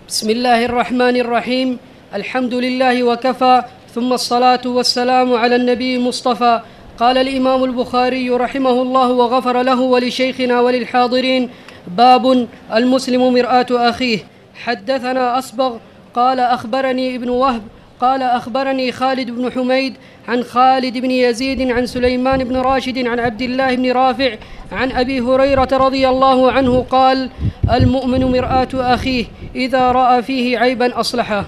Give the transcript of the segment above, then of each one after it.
بسم الله الرحمن الرحيم. الحمد لله وكفى، ثم الصلاة والسلام على النبي المصطفى. قال الإمام البخاري رحمه الله وغفر له ولشيخنا وللحاضرين: باب المسلم مرآة أخيه. حدثنا أصبغ قال أخبرني ابن وهب قال أخبرني خالد بن حميد عن خالد بن يزيد عن سليمان بن راشد عن عبد الله بن رافع عن أبي هريرة رضي الله عنه قال: المؤمن مرآة أخيه، إذا رأى فيه عيبا أصلحه.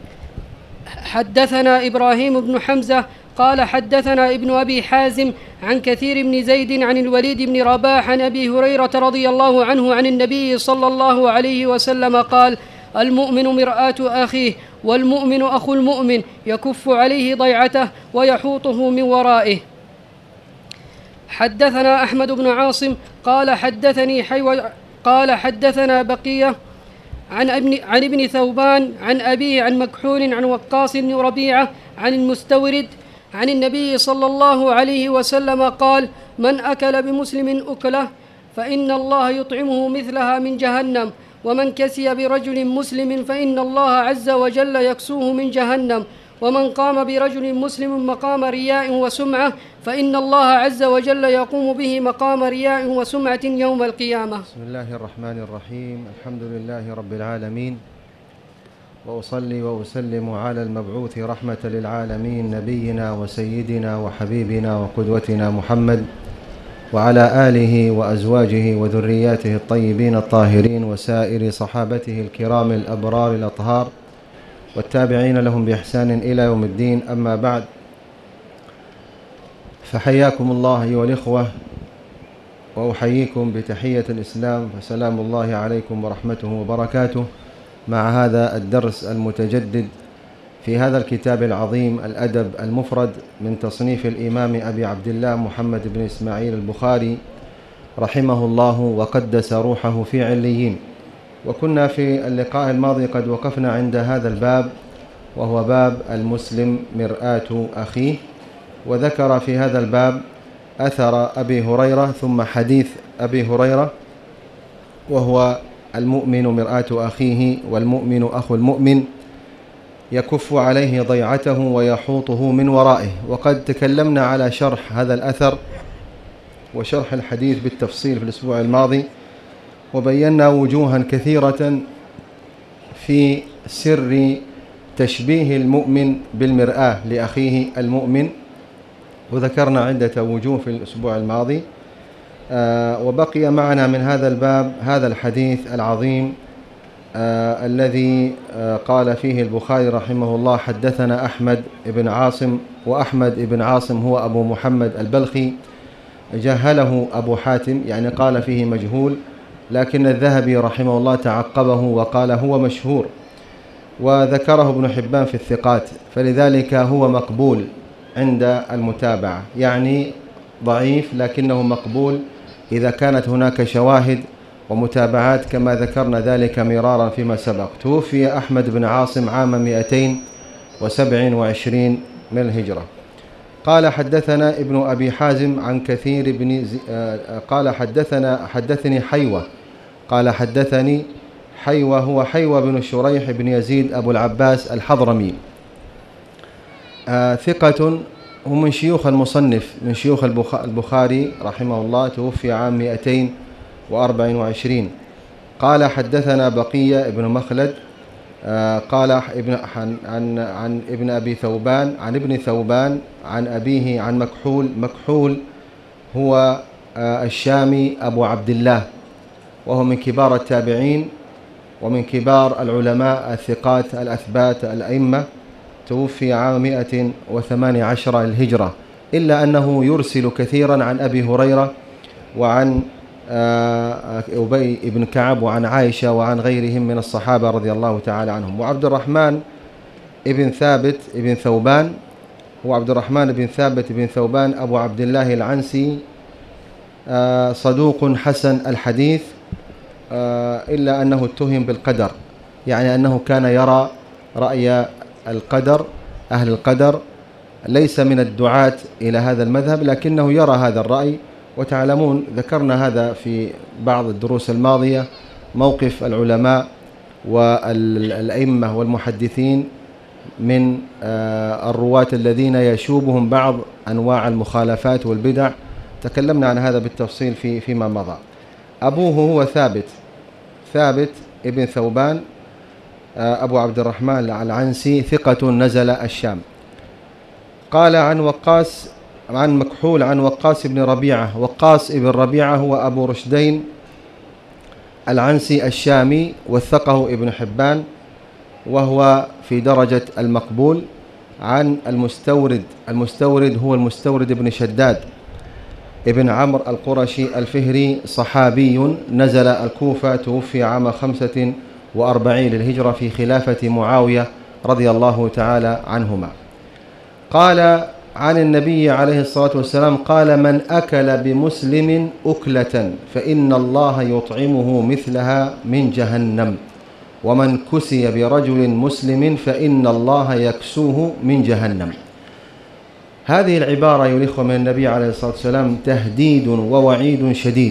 حدثنا إبراهيم بن حمزة قال حدثنا ابن أبي حازم عن كثير بن زيد عن الوليد بن رباح عن أبي هريرة رضي الله عنه عن النبي صلى الله عليه وسلم قال: المؤمن مرآة أخيه، والمؤمن أخو المؤمن، يكف عليه ضيعته ويحوطه من ورائه. حدثنا أحمد بن عاصم قال حدثنا بقية عن ابن ثوبان عن أبيه عن مكحول عن وقاص بن ربيعة عن المستورد عن النبي صلى الله عليه وسلم قال: من أكل بمسلم أكله فإن الله يطعمه مثلها من جهنم، ومن كسي برجل مسلم فإن الله عز وجل يكسوه من جهنم، ومن قام برجل مسلم مقام رياء وسمعة فإن الله عز وجل يقوم به مقام رياء وسمعة يوم القيامة. بسم الله الرحمن الرحيم. الحمد لله رب العالمين، وأصلي وأسلم على المبعوث رحمة للعالمين، نبينا وسيدنا وحبيبنا وقدوتنا محمد، وعلى آله وأزواجه وذرياته الطيبين الطاهرين، وسائر صحابته الكرام الأبرار الأطهار، والتابعين لهم بإحسان إلى يوم الدين. أما بعد، فحياكم الله أيها الإخوة، وأحييكم بتحية الإسلام، فسلام الله عليكم ورحمته وبركاته، مع هذا الدرس المتجدد في هذا الكتاب العظيم الأدب المفرد من تصنيف الإمام أبي عبد الله محمد بن إسماعيل البخاري رحمه الله وقدس روحه في عليين. وكنا في اللقاء الماضي قد وقفنا عند هذا الباب، وهو باب المسلم مرآة أخيه، وذكر في هذا الباب أثر أبي هريرة ثم حديث أبي هريرة، وهو: المؤمن مرآة أخيه، والمؤمن أخو المؤمن، يكف عليه ضيعته ويحوطه من ورائه. وقد تكلمنا على شرح هذا الأثر وشرح الحديث بالتفصيل في الأسبوع الماضي، وبينا وجوها كثيرة في سر تشبيه المؤمن بالمرآة لأخيه المؤمن، وذكرنا عدة وجوه في الأسبوع الماضي. وبقي معنا من هذا الباب هذا الحديث العظيم الذي قال فيه البخاري رحمه الله: حدثنا أحمد بن عاصم. وأحمد بن عاصم هو أبو محمد البلخي، جهله أبو حاتم، يعني قال فيه مجهول، لكن الذهبي رحمه الله تعقبه وقال هو مشهور، وذكره ابن حبان في الثقات، فلذلك هو مقبول عند المتابعة، يعني ضعيف لكنه مقبول إذا كانت هناك شواهد ومتابعات، كما ذكرنا ذلك مرارا فيما سبق. توفي أحمد بن عاصم عام 227 من الهجرة. قال: حدثنا ابن أبي حازم عن كثير بن قال حدثني حيوة. قال: حدثني حيوة، هو حيوة بن شريح بن يزيد أبو العباس الحضرمي، ثقة، هم من شيوخ المصنف، من شيوخ البخاري رحمه الله، توفي عام 224. قال: حدثنا بقية ابن مخلد قال عن ابن أبي ثوبان عن ابن ثوبان عن أبيه عن مكحول هو الشامي أبو عبد الله، وهو من كبار التابعين ومن كبار العلماء الثقات الأثبات الأئمة، توفي عام 118 الهجرة، إلا أنه يرسل كثيرا عن أبي هريرة وعن أبي بن كعب وعن عائشة وعن غيرهم من الصحابة رضي الله تعالى عنهم. وعبد الرحمن ابن ثابت ابن ثوبان، هو عبد الرحمن بن ثابت بن ثوبان أبو عبد الله العنسي، صدوق حسن الحديث، إلا أنه اتهم بالقدر، يعني أنه كان يرى رأي القدر، أهل القدر، ليس من الدعاة إلى هذا المذهب، لكنه يرى هذا الرأي. وتعلمون ذكرنا هذا في بعض الدروس الماضية، موقف العلماء والأئمة والمحدثين من الرواة الذين يشوبهم بعض أنواع المخالفات والبدع. تكلمنا عن هذا بالتفصيل فيما مضى. أبوه هو ثابت ابن ثوبان أبو عبد الرحمن العنسي، ثقة نزل الشام. قال عن مكحول عن وقاص بن ربيعة. وقاص بن ربيعة هو أبو رشدين العنسي الشامي، وثقه ابن حبان، وهو في درجة المقبول. عن المستورد هو المستورد بن شداد ابن عمرو القرشي الفهري، صحابي نزل الكوفة، توفي عام 45 للهجرة في خلافة معاوية رضي الله تعالى عنهما. قال عن النبي عليه الصلاة والسلام قال: من أكل بمسلم أكلة فإن الله يطعمه مثلها من جهنم، ومن كسي برجل مسلم فإن الله يكسوه من جهنم. هذه العبارة أيها الإخوة من النبي عليه الصلاة والسلام تهديد ووعيد شديد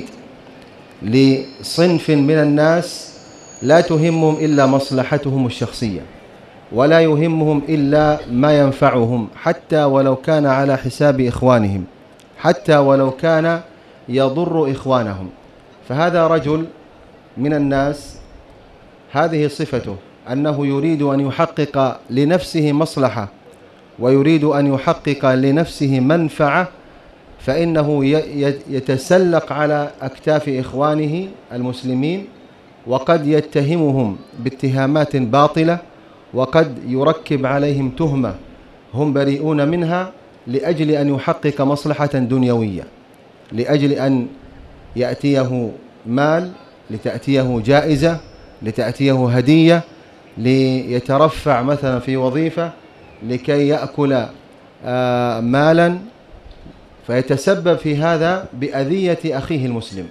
لصنف من الناس لا تهمهم إلا مصلحتهم الشخصية، ولا يهمهم إلا ما ينفعهم، حتى ولو كان على حساب إخوانهم، حتى ولو كان يضر إخوانهم. فهذا رجل من الناس هذه صفته، أنه يريد أن يحقق لنفسه مصلحة ويريد أن يحقق لنفسه منفعة، فإنه يتسلق على أكتاف إخوانه المسلمين، وقد يتهمهم باتهامات باطلة، وقد يركب عليهم تهمة هم بريئون منها، لأجل أن يحقق مصلحة دنيوية، لأجل أن يأتيه مال، لتأتيه جائزة، لتأتيه هدية، ليترفع مثلا في وظيفة، لكي يأكل مالا، فيتسبب في هذا بأذية أخيه المسلم،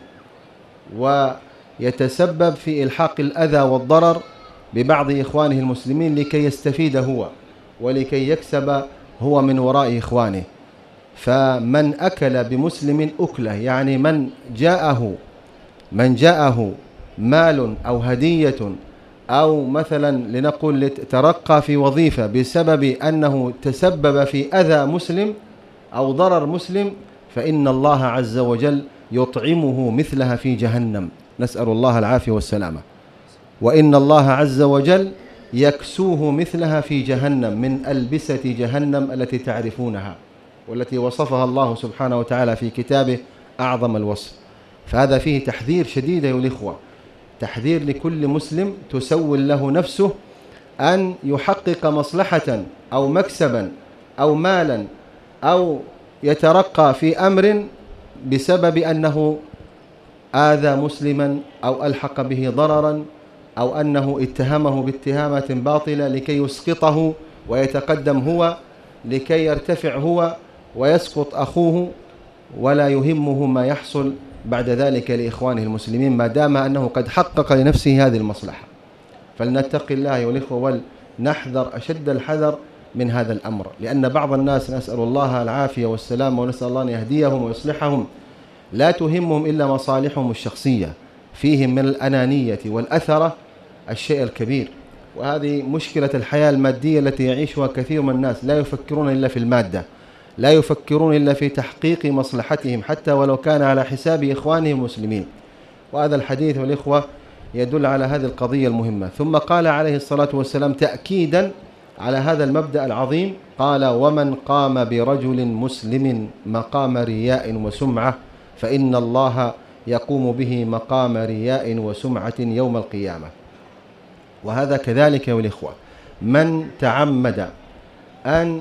ويتسبب في إلحاق الأذى والضرر ببعض إخوانه المسلمين لكي يستفيد هو ولكي يكسب هو من وراء إخوانه. فمن أكل بمسلم أكله، يعني من جاءه مال أو هدية، أو مثلا لنقول ترقى في وظيفة بسبب أنه تسبب في أذى مسلم أو ضرر مسلم، فإن الله عز وجل يطعمه مثلها في جهنم، نسأل الله العافية والسلامة. وإن الله عز وجل يكسوه مثلها في جهنم، من ألبسة جهنم التي تعرفونها، والتي وصفها الله سبحانه وتعالى في كتابه أعظم الوصف. فهذا فيه تحذير شديد أيها الإخوة، تحذير لكل مسلم تسول له نفسه أن يحقق مصلحة أو مكسبا أو مالا، أو يترقى في أمر بسبب أنه آذى مسلما أو ألحق به ضررا، أو أنه اتهمه باتهامات باطلة لكي يسقطه ويتقدم هو، لكي يرتفع هو ويسقط أخوه، ولا يهمه ما يحصل بعد ذلك لإخوانه المسلمين، ما دام أنه قد حقق لنفسه هذه المصلحة. فلنتق الله أيها الإخوة ولنحذر أشد الحذر من هذا الأمر، لأن بعض الناس، نسأل الله العافية والسلام ونسأل الله أن يهديهم ويصلحهم، لا تهمهم إلا مصالحهم الشخصية، فيهم من الأنانية والأثرة الشيء الكبير. وهذه مشكلة الحياة المادية التي يعيشها كثير من الناس، لا يفكرون إلا في المادة، لا يفكرون إلا في تحقيق مصلحتهم، حتى ولو كان على حساب إخوانهم المسلمين. وهذا الحديث والإخوة يدل على هذه القضية المهمة. ثم قال عليه الصلاة والسلام تأكيدا على هذا المبدأ العظيم، قال: ومن قام برجل مسلم مقام رياء وسمعة فإن الله يقوم به مقام رياء وسمعة يوم القيامة. وهذا كذلك يا الإخوة، من تعمد أن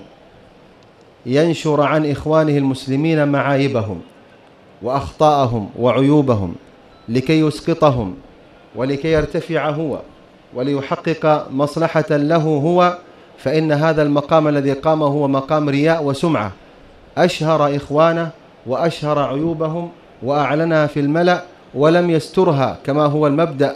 ينشر عن إخوانه المسلمين معايبهم وأخطاءهم وعيوبهم لكي يسقطهم ولكي يرتفع هو وليحقق مصلحة له هو، فإن هذا المقام الذي قامه هو مقام رياء وسمعة، أشهر إخوانه وأشهر عيوبهم وأعلنها في الملأ ولم يسترها، كما هو المبدأ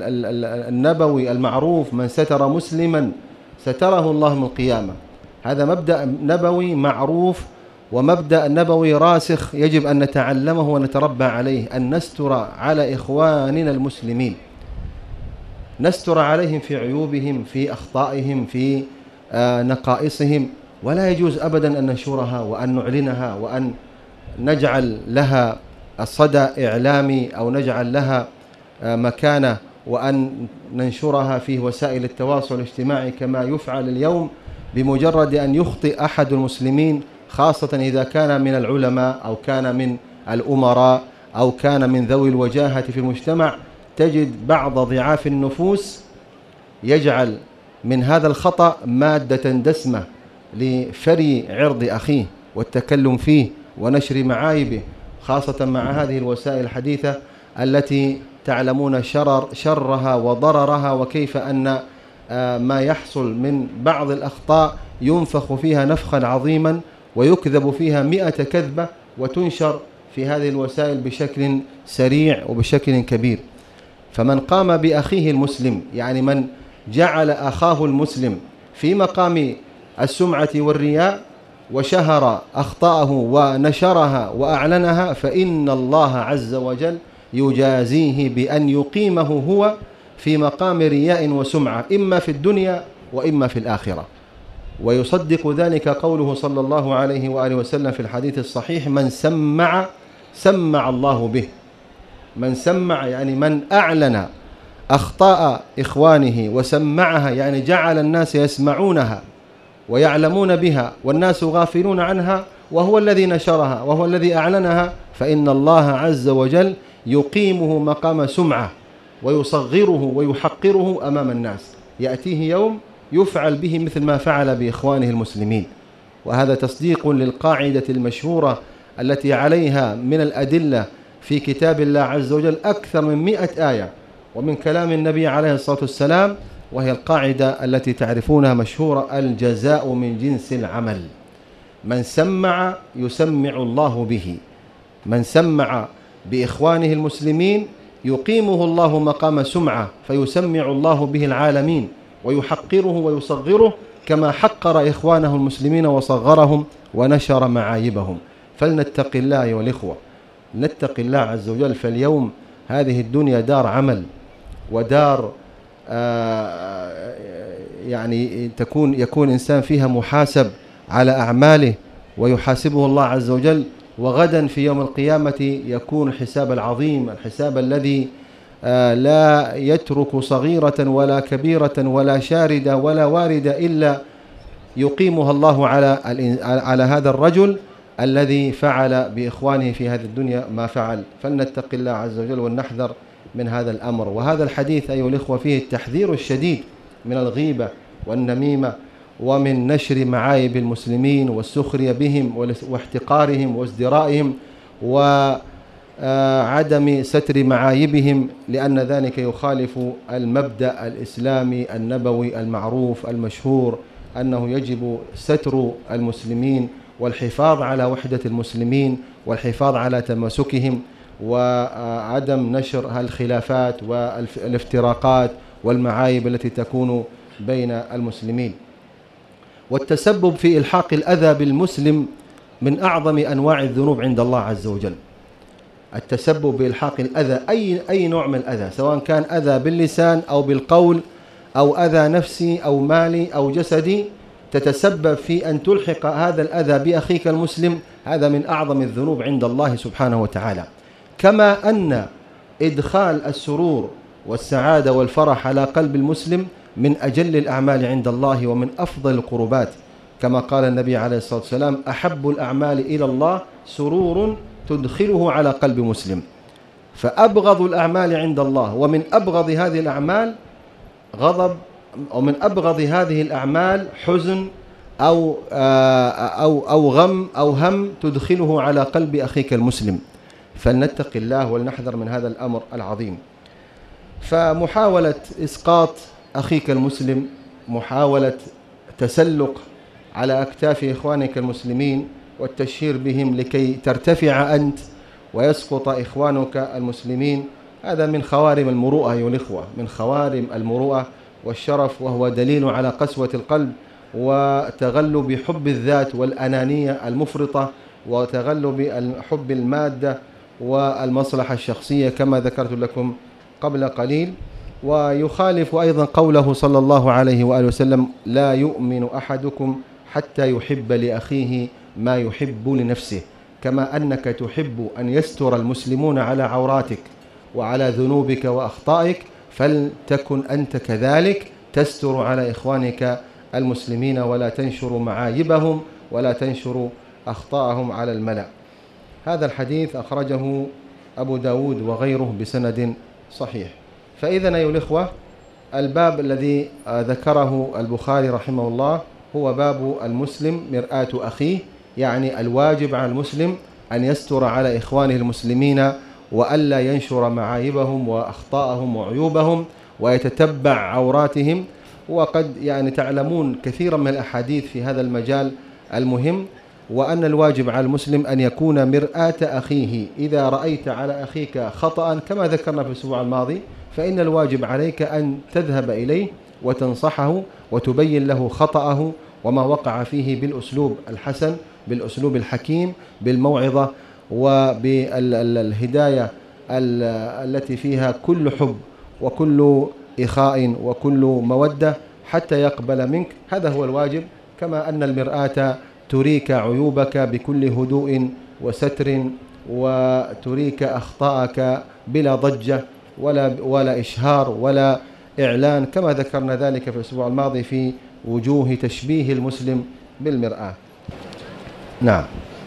النبوي المعروف: من ستر مسلما ستره الله من القيامة. هذا مبدأ نبوي معروف، ومبدأ نبوي راسخ يجب أن نتعلمه ونتربى عليه، أن نستر على إخواننا المسلمين. نستر عليهم في عيوبهم، في أخطائهم، في نقائصهم، ولا يجوز أبدا أن ننشرها وأن نعلنها وأن نجعل لها صدى إعلامي أو نجعل لها مكانة وأن ننشرها في وسائل التواصل الاجتماعي كما يفعل اليوم. بمجرد أن يخطئ أحد المسلمين، خاصة إذا كان من العلماء أو كان من الأمراء أو كان من ذوي الوجاهة في المجتمع، تجد بعض ضعاف النفوس يجعل من هذا الخطأ مادة دسمة لفري عرض أخيه والتكلم فيه ونشر معايبه، خاصة مع هذه الوسائل الحديثة التي تعلمون شرها وضررها، وكيف أن ما يحصل من بعض الأخطاء ينفخ فيها نفخا عظيما ويكذب فيها 100 كذبة وتنشر في هذه الوسائل بشكل سريع وبشكل كبير. فمن قام بأخيه المسلم، يعني من جعل أخاه المسلم في مقام السمعة والرياء وشهر أخطاءه ونشرها وأعلنها، فإن الله عز وجل يجازيه بأن يقيمه هو في مقام رياء وسمعة، إما في الدنيا وإما في الآخرة. ويصدق ذلك قوله صلى الله عليه وآله وسلم في الحديث الصحيح: من سمع الله به. من سمع يعني من أعلن أخطاء إخوانه وسمعها، يعني جعل الناس يسمعونها ويعلمون بها والناس غافلون عنها، وهو الذي نشرها وهو الذي أعلنها، فإن الله عز وجل يقيمه مقام سمعة ويصغره ويحقره أمام الناس. يأتيه يوم يفعل به مثل ما فعل بإخوانه المسلمين. وهذا تصديق للقاعدة المشهورة التي عليها من الأدلة في كتاب الله عز وجل أكثر من 100 آية، ومن كلام النبي عليه الصلاة والسلام، وهي القاعدة التي تعرفونها مشهورة: الجزاء من جنس العمل. من سمع يسمع الله به. من سمع بإخوانه المسلمين يقيمه الله مقام سمعة، فيسمع الله به العالمين ويحقره ويصغره كما حقر إخوانه المسلمين وصغرهم ونشر معايبهم. فلنتق الله أيها الإخوة، نتق الله عز وجل. فاليوم هذه الدنيا دار عمل ودار يعني يكون إنسان فيها محاسب على أعماله ويحاسبه الله عز وجل، وغدا في يوم القيامة يكون الحساب العظيم، الحساب الذي لا يترك صغيرة ولا كبيرة ولا شاردة ولا واردة إلا يقيمها الله على هذا الرجل الذي فعل بإخوانه في هذه الدنيا ما فعل. فلنتق الله عز وجل ولنحذر من هذا الأمر. وهذا الحديث أيها الإخوة فيه التحذير الشديد من الغيبة والنميمة ومن نشر معايب المسلمين والسخرية بهم واحتقارهم وازدرائهم وعدم ستر معايبهم، لأن ذلك يخالف المبدأ الإسلامي النبوي المعروف المشهور أنه يجب ستر المسلمين والحفاظ على وحدة المسلمين والحفاظ على تماسكهم وعدم نشر الخلافات والافتراقات والمعايب التي تكون بين المسلمين. والتسبب في إلحاق الأذى بالمسلم من أعظم أنواع الذنوب عند الله عز وجل. التسبب بإلحاق الأذى، أي نوع من الأذى، سواء كان أذى باللسان أو بالقول أو أذى نفسي أو مالي أو جسدي، تتسبب في أن تلحق هذا الأذى بأخيك المسلم، هذا من أعظم الذنوب عند الله سبحانه وتعالى. كما أن إدخال السرور والسعادة والفرح على قلب المسلم من أجل الأعمال عند الله ومن أفضل القربات، كما قال النبي عليه الصلاة والسلام: أحب الأعمال إلى الله سرور تدخله على قلب مسلم. فأبغض الأعمال عند الله ومن أبغض هذه الأعمال غضب، ومن أبغض هذه الأعمال حزن أو غم أو هم تدخله على قلب أخيك المسلم. فلنتق الله ولنحذر من هذا الأمر العظيم. فمحاولة إسقاط أخيك المسلم، محاولة تسلق على أكتاف إخوانك المسلمين والتشهير بهم لكي ترتفع أنت ويسقط إخوانك المسلمين، هذا من خوارم المروءة أيها الإخوة، من خوارم المروءة والشرف، وهو دليل على قسوة القلب وتغلب حب الذات والأنانية المفرطة وتغلب حب المادة والمصلحة الشخصية كما ذكرت لكم قبل قليل. ويخالف أيضا قوله صلى الله عليه وآله وسلم: لا يؤمن أحدكم حتى يحب لأخيه ما يحب لنفسه، كما أنك تحب أن يستر المسلمون على عوراتك وعلى ذنوبك وأخطائك، فلتكن أنت كذلك تستر على إخوانك المسلمين ولا تنشر معايبهم ولا تنشر أخطاءهم على الملأ. هذا الحديث أخرجه أبو داود وغيره بسند صحيح. فإذن أيها الإخوة، الباب الذي ذكره البخاري رحمه الله هو باب المسلم مرآة أخيه، يعني الواجب على المسلم أن يستر على إخوانه المسلمين وألا ينشر معايبهم وأخطاءهم وعيوبهم ويتتبع عوراتهم. وقد تعلمون كثيرا من الأحاديث في هذا المجال المهم، وأن الواجب على المسلم أن يكون مرآة أخيه. إذا رأيت على أخيك خطأ كما ذكرنا في الأسبوع الماضي، فإن الواجب عليك أن تذهب إليه وتنصحه وتبين له خطأه وما وقع فيه بالأسلوب الحسن، بالأسلوب الحكيم، بالموعظة وبالهداية التي فيها كل حب وكل إخاء وكل مودة حتى يقبل منك. هذا هو الواجب. كما أن المرآة تريك عيوبك بكل هدوء وستر، وتريك أخطاءك بلا ضجة ولا إشهار ولا إعلان، كما ذكرنا ذلك في الأسبوع الماضي في وجوه تشبيه المسلم بالمرآة. نعم.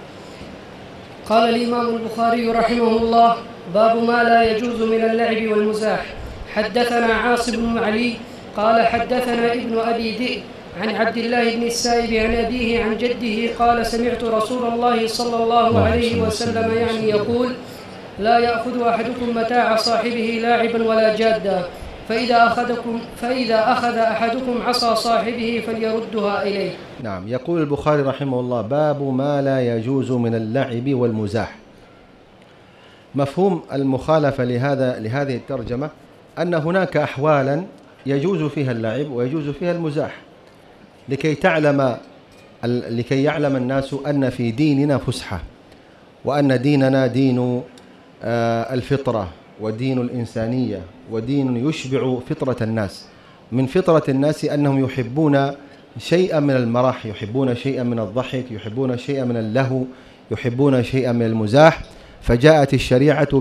قال الإمام البخاري رحمه الله: باب ما لا يجوز من اللعب والمزاح. حدثنا عاصم بن علي قال حدثنا ابن أبي ذئب عن عبد الله بن السائب عن أبيه عن جده قال: سمعت رسول الله صلى الله عليه وسلم يقول: لا يأخذ أحدكم متاع صاحبه لاعبا ولا جادا، فإذا أخذ أحدكم عصا صاحبه فليردها إليه. نعم. يقول البخاري رحمه الله: باب ما لا يجوز من اللعب والمزاح. مفهوم المخالفة لهذه الترجمة أن هناك أحوالا يجوز فيها اللعب ويجوز فيها المزاح، لكي يعلم الناس أن في ديننا فسحة، وأن ديننا دين الفطرة ودين الإنسانية ودين يشبع فطرة الناس. من فطرة الناس أنهم يحبون شيئا من المرح، يحبون شيئا من الضحك، يحبون شيئا من اللهو، يحبون شيئا من المزاح. فجاءت الشريعة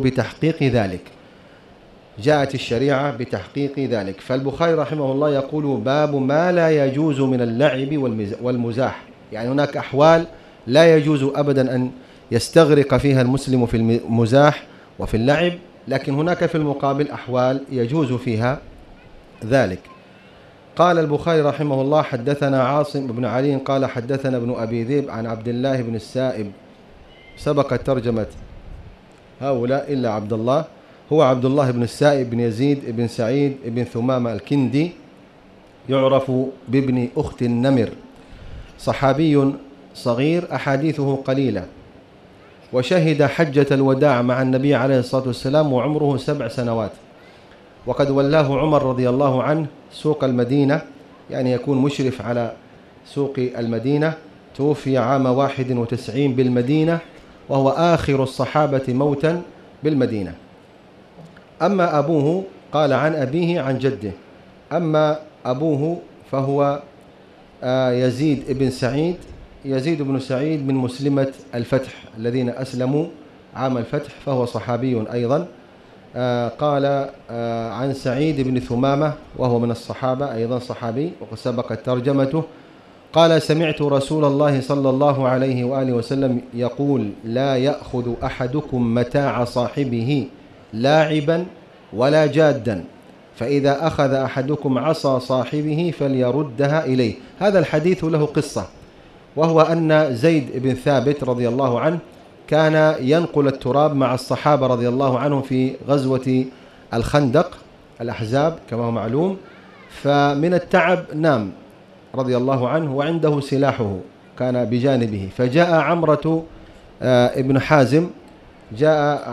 بتحقيق ذلك. فالبخاري رحمه الله يقول: باب ما لا يجوز من اللعب والمزاح، يعني هناك أحوال لا يجوز أبدا أن يستغرق فيها المسلم في المزاح وفي اللعب، لكن هناك في المقابل أحوال يجوز فيها ذلك. قال البخاري رحمه الله: حدثنا عاصم بن علي قال حدثنا ابن أبي ذئب عن عبد الله بن السائب. سبقت ترجمة هؤلاء إلا عبد الله، هو عبد الله بن السائب بن يزيد بن سعيد بن ثمامة الكندي، يعرف بابن أخت النمر، صحابي صغير أحاديثه قليلة، وشهد حجة الوداع مع النبي عليه الصلاة والسلام وعمره 7 سنوات. وقد ولاه عمر رضي الله عنه سوق المدينة، يعني يكون مشرف على سوق المدينة. توفي عام 91 بالمدينة، وهو آخر الصحابة موتا بالمدينة. أما أبوه، قال عن أبيه عن جده، أما أبوه فهو يزيد بن سعيد من مسلمة الفتح الذين أسلموا عام الفتح، فهو صحابي أيضا. قال عن سعيد بن ثمامة وهو من الصحابة أيضا صحابي، وقد سبقت ترجمته. قال: سمعت رسول الله صلى الله عليه وآله وسلم يقول: لا يأخذ أحدكم متاع صاحبه لاعبا ولا جادا، فإذا أخذ أحدكم عصا صاحبه فليردها إليه. هذا الحديث له قصة، وهو أن زيد بن ثابت رضي الله عنه كان ينقل التراب مع الصحابة رضي الله عنهم في غزوة الخندق الأحزاب كما هو معلوم، فمن التعب نام رضي الله عنه وعنده سلاحه كان بجانبه. فجاء عمرة ابن حازم، جاء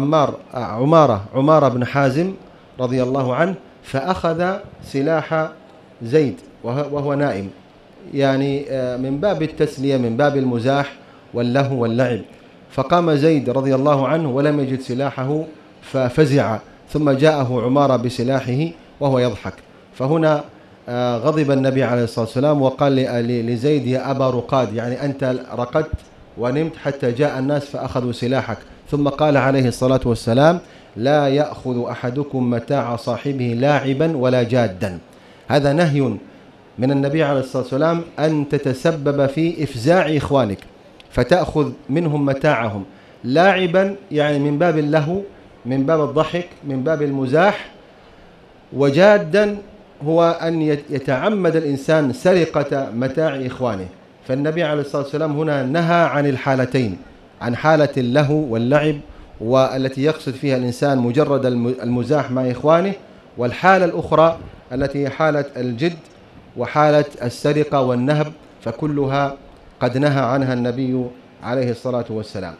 عمارة بن حازم رضي الله عنه، فأخذ سلاح زيد وهو نائم، يعني من باب التسلية، من باب المزاح واللهو واللعب. فقام زيد رضي الله عنه ولم يجد سلاحه ففزع، ثم جاءه عمارة بسلاحه وهو يضحك. فهنا غضب النبي عليه الصلاة والسلام وقال لزيد: يا أبا رقاد، يعني أنت رقدت ونمت حتى جاء الناس فأخذوا سلاحك. ثم قال عليه الصلاة والسلام: لا يأخذ أحدكم متاع صاحبه لاعبا ولا جادا. هذا نهي من النبي عليه الصلاة والسلام أن تتسبب في إفزاع إخوانك فتأخذ منهم متاعهم لاعبا، يعني من باب اللهو، من باب الضحك، من باب المزاح. وجادا هو أن يتعمد الإنسان سرقة متاع إخوانه. فالنبي عليه الصلاة والسلام هنا نهى عن الحالتين، عن حالة اللهو واللعب والتي يقصد فيها الإنسان مجرد المزاح مع إخوانه، والحالة الأخرى التي هي حالة الجد وحالة السرقة والنهب، فكلها قد نهى عنها النبي عليه الصلاة والسلام.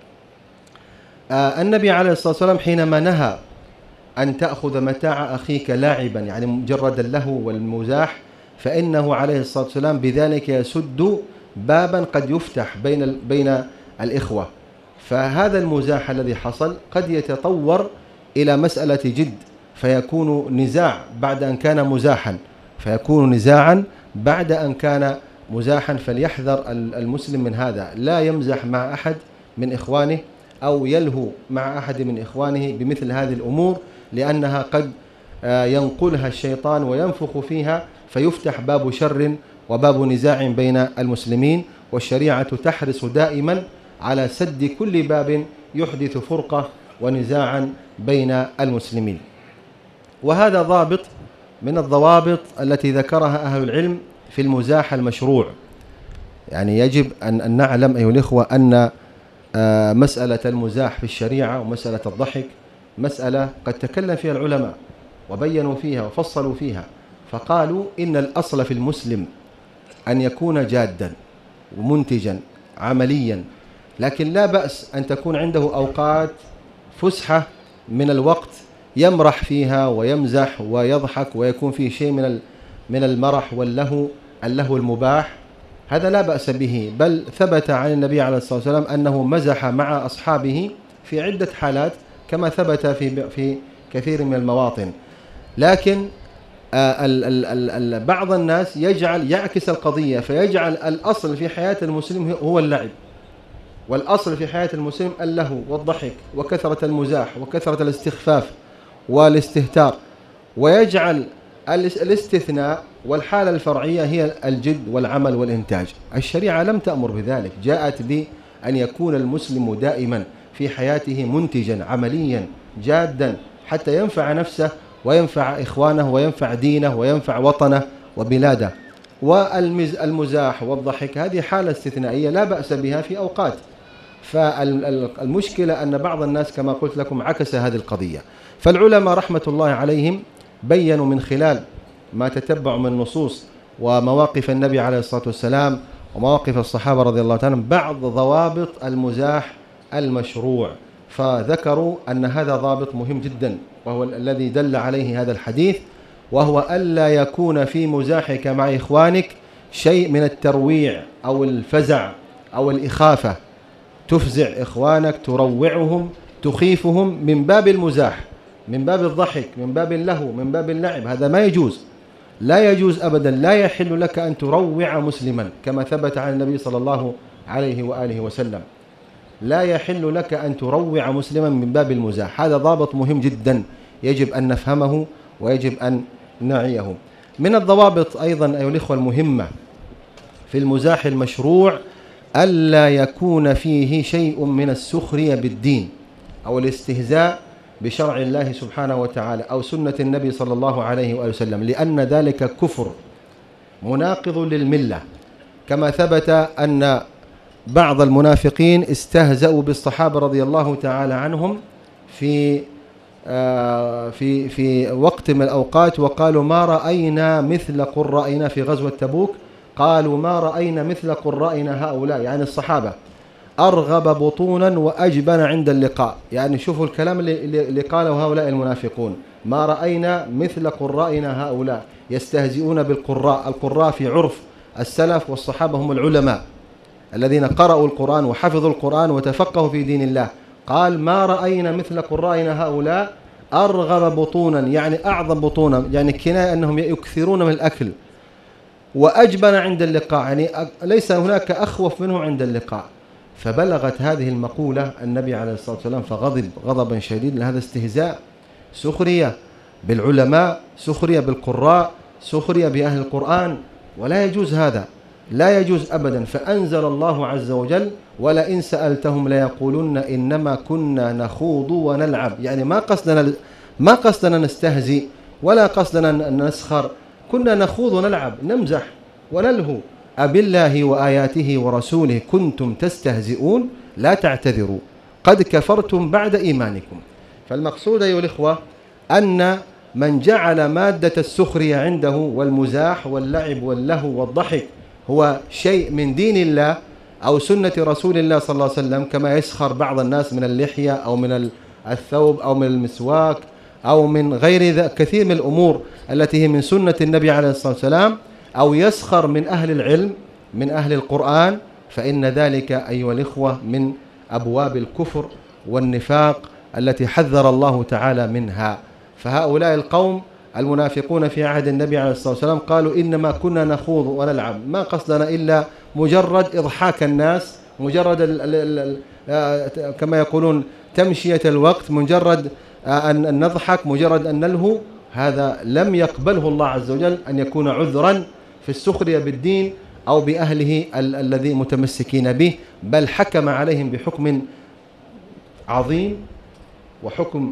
النبي عليه الصلاة والسلام حينما نهى أن تأخذ متاع أخيك لاعبا، يعني مجرد اللهو والمزاح، فإنه عليه الصلاة والسلام بذلك يسد بابا قد يفتح بين الإخوة. فهذا المزاح الذي حصل قد يتطور إلى مسألة جد، فيكون نزاع بعد أن كان مزاحا، فيكون نزاعا بعد أن كان مزاحا. فليحذر المسلم من هذا، لا يمزح مع أحد من إخوانه أو يلهو مع أحد من إخوانه بمثل هذه الأمور، لأنها قد ينقلها الشيطان وينفخ فيها فيفتح باب شر وباب نزاع بين المسلمين. والشريعة تحرص دائما على سد كل باب يحدث فرقة ونزاعا بين المسلمين. وهذا ضابط من الضوابط التي ذكرها أهل العلم في المزاح المشروع. يعني يجب أن نعلم أيها الإخوة أن مسألة المزاح في الشريعة ومسألة الضحك مسألة قد تكلم فيها العلماء وبينوا فيها وفصلوا فيها، فقالوا إن الأصل في المسلم أن يكون جادا ومنتجا عمليا، لكن لا بأس أن تكون عنده أوقات فسحة من الوقت يمرح فيها ويمزح ويضحك ويكون فيه شيء من المرح واللهو المباح، هذا لا بأس به. بل ثبت عن النبي عليه الصلاة والسلام أنه مزح مع أصحابه في عدة حالات كما ثبت في كثير من المواطن. لكن بعض الناس يعكس القضية فيجعل الأصل في حياة المسلم هو اللعب، والأصل في حياة المسلم اللهو والضحك وكثرة المزاح وكثرة الاستخفاف والاستهتار، ويجعل الاستثناء والحالة الفرعية هي الجد والعمل والإنتاج. الشريعة لم تأمر بذلك، جاءت بأن يكون المسلم دائما في حياته منتجا عمليا جادا حتى ينفع نفسه وينفع إخوانه وينفع دينه وينفع وطنه وبلاده. والمزاح والضحك هذه حالة استثنائية لا بأس بها في أوقات. فالمشكلة أن بعض الناس كما قلت لكم عكس هذه القضية. فالعلماء رحمة الله عليهم بيّنوا من خلال ما تتبعوا من نصوص ومواقف النبي عليه الصلاة والسلام ومواقف الصحابة رضي الله عنهم بعض ضوابط المزاح المشروع، فذكروا أن هذا ضابط مهم جدا وهو الذي دل عليه هذا الحديث، وهو ألا يكون في مزاحك مع إخوانك شيء من الترويع أو الفزع أو الإخافة، تفزع إخوانك تروعهم تخيفهم من باب المزاح، من باب الضحك، من باب اللهو، من باب اللعب. هذا ما يجوز، لا يجوز أبدا، لا يحل لك أن تروع مسلما كما ثبت عن النبي صلى الله عليه وآله وسلم. لا يحل لك أن تروع مسلما من باب المزاح. هذا ضابط مهم جدا يجب أن نفهمه ويجب أن نعيه. من الضوابط أيضا أيها الإخوة المهمة في المزاح المشروع ألا يكون فيه شيء من السخرية بالدين أو الاستهزاء بشرع الله سبحانه وتعالى أو سنة النبي صلى الله عليه وآله وسلم، لأن ذلك كفر مناقض للملة، كما ثبت أن بعض المنافقين استهزأوا بالصحابة رضي الله تعالى عنهم في وقت من الأوقات وقالوا ما رأينا مثل قرائنا في غزوة تبوك، قالوا ما رأينا مثل قرائنا هؤلاء، يعني الصحابة أرغب بطونا وأجبن عند اللقاء. يعني شوفوا الكلام اللي قاله هؤلاء المنافقون، ما رأينا مثل قرائنا هؤلاء، يستهزئون بالقراء. القراء في عرف السلف والصحابة هم العلماء الذين قرأوا القرآن وحفظوا القرآن وتفقهوا في دين الله. قال ما رأينا مثل قرائنا هؤلاء أرغب بطونا يعني أعظم بطونا، يعني كناية أنهم يكثرون من الأكل، وأجبن عند اللقاء، يعني ليس هناك أخوف منه عند اللقاء. فبلغت هذه المقولة النبي عليه الصلاة والسلام فغضب غضبا شديدا، لهذا استهزاء، سخرية بالعلماء، سخرية بالقراء، سخرية بأهل القرآن، ولا يجوز هذا، لا يجوز أبدا. فأنزل الله عز وجل: ولئن سألتهم ليقولن إنما كنا نخوض ونلعب، يعني ما قصدنا نستهزئ ولا قصدنا نسخر، كنا نخوض ونلعب، نمزح ونلهو. أبالله وآياته ورسوله كنتم تستهزئون لا تعتذروا قد كفرتم بعد إيمانكم. فالمقصود أيها الإخوة أن من جعل مادة السخرية عنده والمزاح واللعب واللهو والضحك هو شيء من دين الله أو سنة رسول الله صلى الله عليه وسلم، كما يسخر بعض الناس من اللحية أو من الثوب أو من المسواك أو من غير كثير من الأمور التي هي من سنة النبي عليه الصلاة والسلام، أو يسخر من أهل العلم من أهل القرآن، فإن ذلك أيها الإخوة من أبواب الكفر والنفاق التي حذر الله تعالى منها. فهؤلاء القوم المنافقون في عهد النبي عليه الصلاة والسلام قالوا: إنما كنا نخوض ونلعب، ما قصدنا إلا مجرد إضحاك الناس، مجرد كما يقولون تمشية الوقت، مجرد أن نضحك، مجرد أن نلهو. هذا لم يقبله الله عز وجل أن يكون عذرا في السخرية بالدين أو بأهله الذي متمسكين به، بل حكم عليهم بحكم عظيم وحكم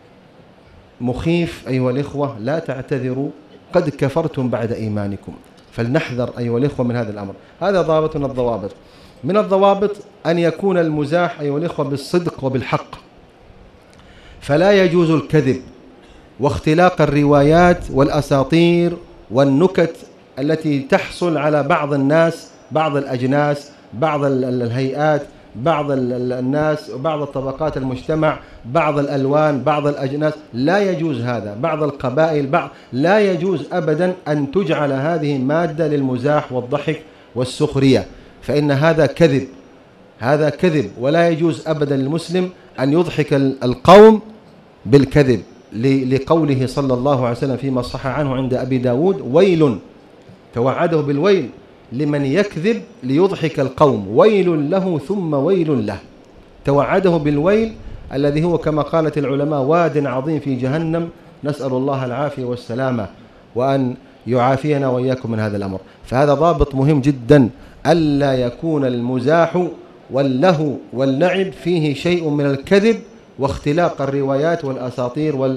مخيف. أيها الإخوة لا تعتذروا قد كفرتم بعد إيمانكم. فلنحذر أيها الإخوة من هذا الأمر. هذا ضابط من الضوابط. من الضوابط أن يكون المزاح أيها الإخوة بالصدق وبالحق، فلا يجوز الكذب واختلاق الروايات والأساطير والنكت التي تحصل على بعض الناس، بعض الأجناس، بعض الهيئات، بعض الناس وبعض الطبقات المجتمع، بعض الألوان، بعض الأجناس. لا يجوز هذا. بعض القبائل، لا يجوز أبدا أن تجعل هذه مادة للمزاح والضحك والسخرية، فإن هذا كذب، هذا كذب. ولا يجوز أبدا للمسلم أن يضحك القوم بالكذب، لقوله صلى الله عليه وسلم فيما صح عنه عند أبي داود: ويل، توعده بالويل لمن يكذب ليضحك القوم، ويل له ثم ويل له. توعده بالويل الذي هو كما قالت العلماء واد عظيم في جهنم، نسأل الله العافية والسلامة وأن يعافينا وإياكم من هذا الأمر. فهذا ضابط مهم جدا، ألا يكون المزاح واللهو واللعب فيه شيء من الكذب واختلاق الروايات والأساطير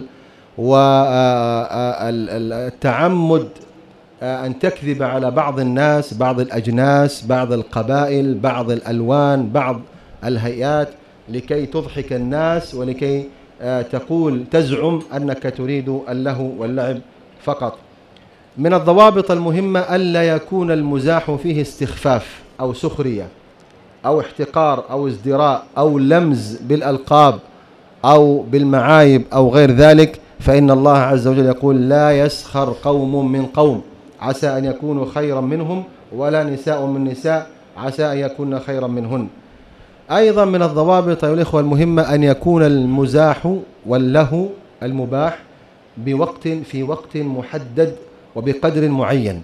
والتعمد أن تكذب على بعض الناس، بعض الأجناس، بعض القبائل، بعض الألوان، بعض الهيئات، لكي تضحك الناس ولكي تزعم أنك تريد اللهو واللعب فقط. من الضوابط المهمة ألا يكون المزاح فيه استخفاف أو سخرية أو احتقار أو ازدراء أو لمز بالألقاب أو بالمعايب أو غير ذلك، فإن الله عز وجل يقول: لا يسخر قوم من قوم عسى أن يكونوا خيرا منهم ولا نساء من نساء عسى أن يكون خيرا منهن. أيضا من الضوابط أيها الإخوة المهمة أن يكون المزاح واللهو المباح في وقت محدد وبقدر معين،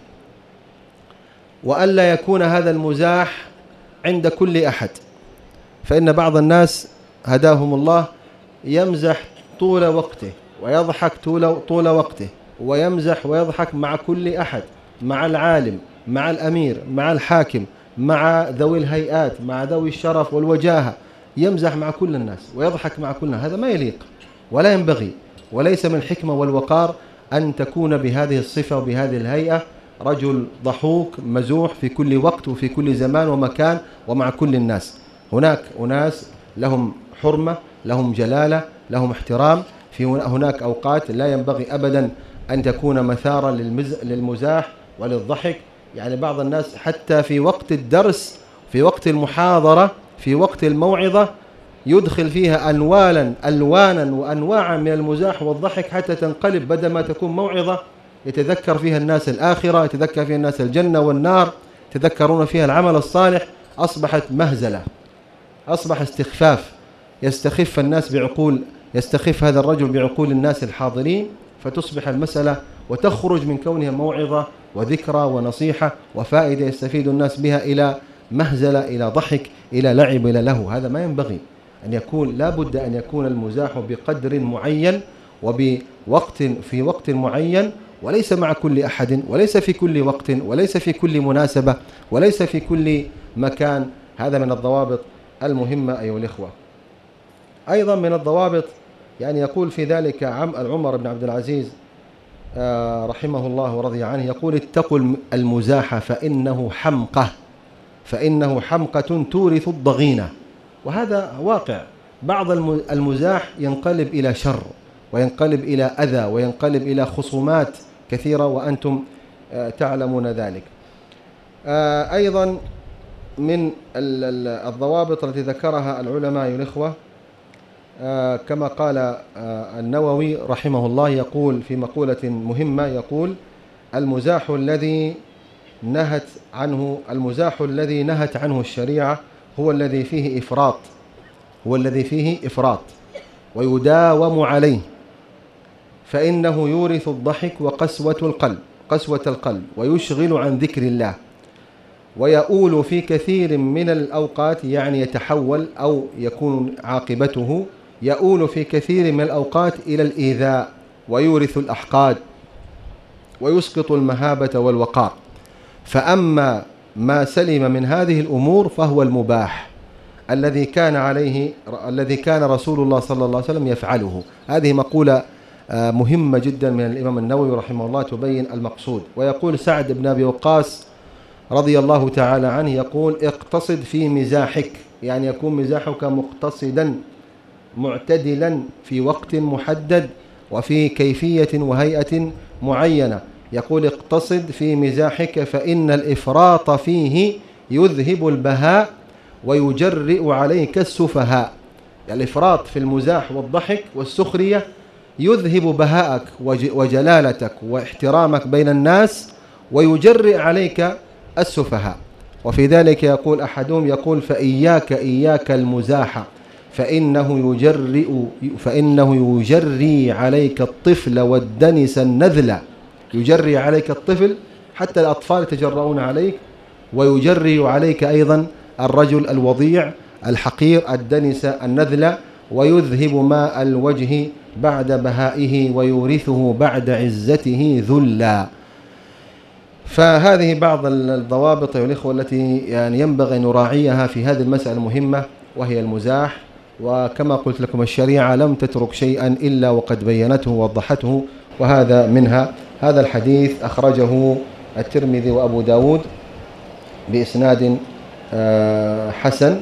وألا يكون هذا المزاح عند كل أحد. فإن بعض الناس هداهم الله يمزح طول وقته ويضحك طول وقته، ويمزح ويضحك مع كل أحد، مع العالم، مع الأمير، مع الحاكم، مع ذوي الهيئات، مع ذوي الشرف والوجاهة، يمزح مع كل الناس ويضحك مع كل الناس. هذا ما يليق ولا ينبغي، وليس من الحكمة والوقار أن تكون بهذه الصفة وبهذه الهيئة رجل ضحوك مزوح في كل وقت وفي كل زمان ومكان ومع كل الناس. هناك أناس لهم حرمة، لهم جلالة، لهم احترام، هناك أوقات لا ينبغي أبدا أن تكون مثارا للمزاح وللضحك. يعني بعض الناس حتى في وقت الدرس، في وقت المحاضرة، في وقت الموعظة يدخل فيها ألوانا وأنواعا من المزاح والضحك حتى تنقلب، بدل ما تكون موعظة يتذكر فيها الناس الآخرة، يتذكر فيها الناس الجنة والنار، يتذكرون فيها العمل الصالح، أصبحت مهزلة، أصبح استخفاف، يستخف الناس بعقول يستخف هذا الرجل بعقول الناس الحاضرين، فتصبح المسألة وتخرج من كونها موعظة وذكرى ونصيحة وفائدة يستفيد الناس بها إلى مهزلة، إلى ضحك، إلى لعب، إلى لهو. هذا ما ينبغي أن يكون. لا بد أن يكون المزاح بقدر معين وبوقت، في وقت معين، وليس مع كل أحد، وليس في كل وقت، وليس في كل مناسبة، وليس في كل مكان. هذا من الضوابط المهمة أيها الإخوة. أيضا من الضوابط يعني يقول في ذلك عمر بن عبد العزيز رحمه الله ورضي عنه، يقول: اتقوا المزاح فإنه حمقة تورث الضغينة. وهذا واقع. بعض المزاح ينقلب إلى شر، وينقلب إلى أذى، وينقلب إلى خصومات كثيرة، وأنتم تعلمون ذلك. أيضا من الضوابط التي ذكرها العلماء الإخوة كما قال النووي رحمه الله، يقول في مقولة مهمة، يقول: المزاح الذي نهت عنه الشريعة هو الذي فيه إفراط ويداوم عليه، فإنه يورث الضحك قسوة القلب ويشغل عن ذكر الله، ويؤول في كثير من الأوقات، يعني يتحول أو يكون عاقبته يؤول في كثير من الأوقات إلى الإيذاء، ويورث الأحقاد، ويسقط المهابة والوقار. فأما ما سلم من هذه الأمور فهو المباح الذي كان رسول الله صلى الله عليه وسلم يفعله. هذه مقولة مهمة جدا من الإمام النووي رحمه الله تبين المقصود. ويقول سعد بن أبي وقاص رضي الله تعالى عنه، يقول: اقتصد في مزاحك، يعني يكون مزاحك مقتصدا معتدلا في وقت محدد وفي كيفية وهيئة معينة. يقول: اقتصد في مزاحك فإن الإفراط فيه يذهب البهاء ويجرئ عليك السفهاء. يعني الإفراط في المزاح والضحك والسخرية يذهب بهاءك وجلالتك واحترامك بين الناس، ويجرئ عليك السفهاء. وفي ذلك يقول أحدهم، يقول: إياك المزاح فإنه يجري عليك الطفل والدنس النذل. يجري عليك الطفل، حتى الأطفال يتجرؤون عليك، ويجري عليك أيضا الرجل الوضيع الحقير الدنس النذل، ويذهب ماء الوجه بعد بهائه ويورثه بعد عزته ذلا. فهذه بعض الضوابط يا الإخوة التي يعني ينبغي أن نراعيها في هذه المسألة المهمة، وهي المزاح. وكما قلت لكم الشريعة لم تترك شيئا إلا وقد بينته ووضحته، وهذا منها. هذا الحديث أخرجه الترمذي وأبو داود بإسناد حسن،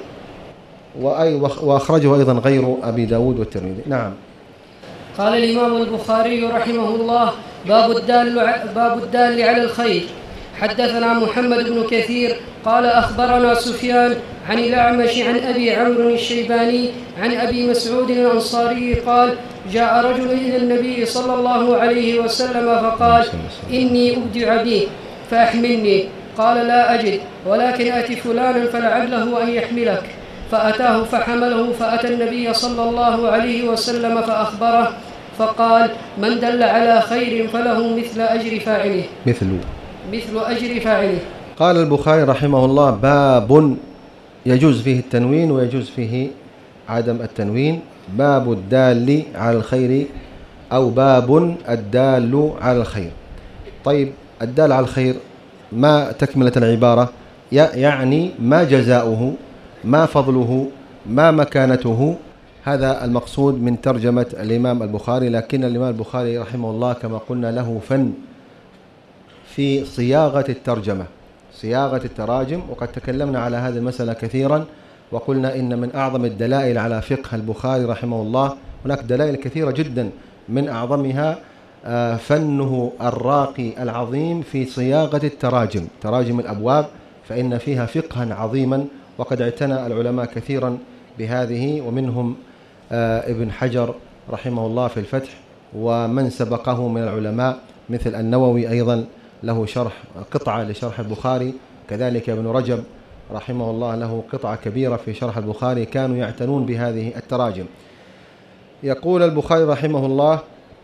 وأخرجه أيضا غير أبي داود والترمذي. نعم. قال الإمام البخاري رحمه الله: باب الدال على الخير. حدثنا محمد بن كثير قال أخبرنا سفيان عن الأعمش عن أبي عمرو الشيباني عن أبي مسعود الأنصاري قال: جاء رجل إلى النبي صلى الله عليه وسلم فقال: إني أبدع بي فأحملني. قال: لا أجد، ولكن أت فلانا فلعله أن يحملك. فأتاه فحمله، فأتى النبي صلى الله عليه وسلم فأخبره، فقال: من دل على خير فله مثل أجر فاعله. مثل أجر فاعله. قال البخاري رحمه الله: باب يجوز فيه التنوين ويجوز فيه عدم التنوين. باب الدال على الخير، أو باب الدال على الخير. طيب، الدال على الخير ما تكملة العبارة؟ يعني ما جزاؤه، ما فضله، ما مكانته. هذا المقصود من ترجمة الإمام البخاري. لكن الإمام البخاري رحمه الله كما قلنا له فن في صياغة الترجمة، صياغة التراجم، وقد تكلمنا على هذه المسألة كثيرا، وقلنا إن من أعظم الدلائل على فقه البخاري رحمه الله، هناك دلائل كثيرة جدا، من أعظمها فنه الراقي العظيم في صياغة التراجم، تراجم الأبواب، فإن فيها فقها عظيما، وقد اعتنى العلماء كثيرا بهذه، ومنهم ابن حجر رحمه الله في الفتح، ومن سبقه من العلماء مثل النووي أيضا له شرح، قطعة لشرح البخاري، كذلك ابن رجب رحمه الله له قطعة كبيرة في شرح البخاري، كانوا يعتنون بهذه التراجم. يقول البخاري رحمه الله: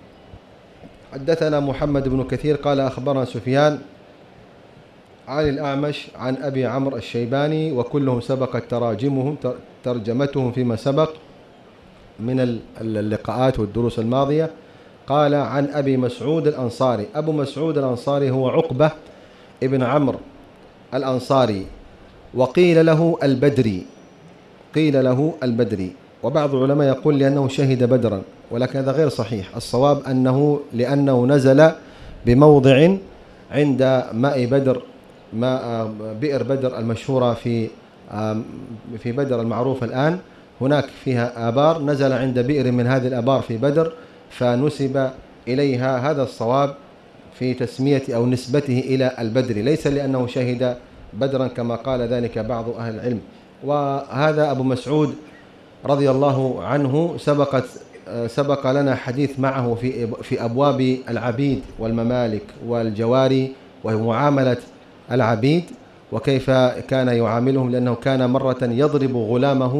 حدثنا محمد بن كثير قال أخبرنا سفيان عن الأعمش عن أبي عمرو الشيباني، وكلهم سبقت ترجمتهم فيما سبق من اللقاءات والدروس الماضية. قال عن أبي مسعود الأنصاري. أبو مسعود الأنصاري هو عقبة ابن عمرو الأنصاري، وقيل له البدري، قيل له البدري، وبعض العلماء يقول لأنه شهد بدرا، ولكن هذا غير صحيح. الصواب أنه لأنه نزل بموضع عند ماء بدر، ماء بئر بدر المشهورة في بدر المعروفة الآن، هناك فيها آبار، نزل عند بئر من هذه الآبار في بدر فنسب إليها. هذا الصواب في تسمية أو نسبته إلى البدري، ليس لأنه شهد بدرا كما قال ذلك بعض أهل العلم. وهذا أبو مسعود رضي الله عنه سبق لنا حديث معه في أبواب العبيد والممالك والجواري ومعاملة العبيد وكيف كان يعاملهم، لأنه كان مرة يضرب غلامه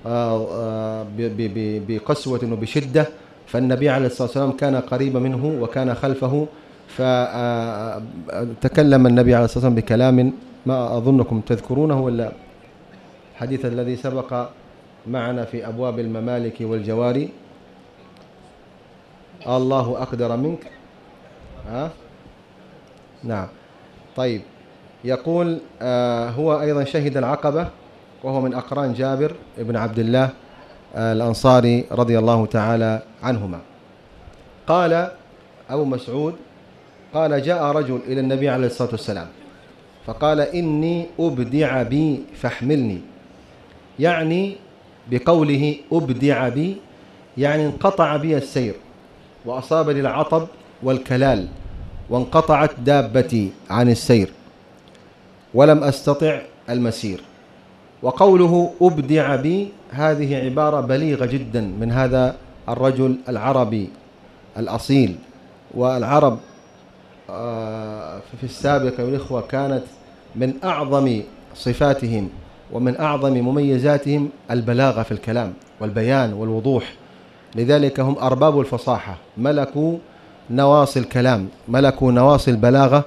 بقسوة وبشدة، فالنبي عليه الصلاة والسلام كان قريبا منه وكان خلفه، فتكلم النبي عليه الصلاة والسلام بكلام ما أظنكم تذكرونه، ولا الحديث الذي سبق معنا في أبواب الممالك والجواري: الله أقدر منك. نعم. طيب، يقول هو أيضا شهد العقبة، وهو من أقران جابر بن عبد الله الأنصاري رضي الله تعالى عنهما. قال أبو مسعود: قال جاء رجل إلى النبي عليه الصلاة والسلام فقال: إني أبدع بي فاحملني. يعني بقوله أبدع بي يعني انقطع بي السير وأصابني العطب والكلال، وانقطعت دابتي عن السير ولم أستطع المسير. وقوله أبدع بي هذه عبارة بليغة جدا من هذا الرجل العربي الأصيل. والعرب في السابق يا الإخوة كانت من أعظم صفاتهم ومن أعظم مميزاتهم البلاغة في الكلام والبيان والوضوح، لذلك هم أرباب الفصاحة، ملكوا نواصي الكلام، ملكوا نواصي البلاغة،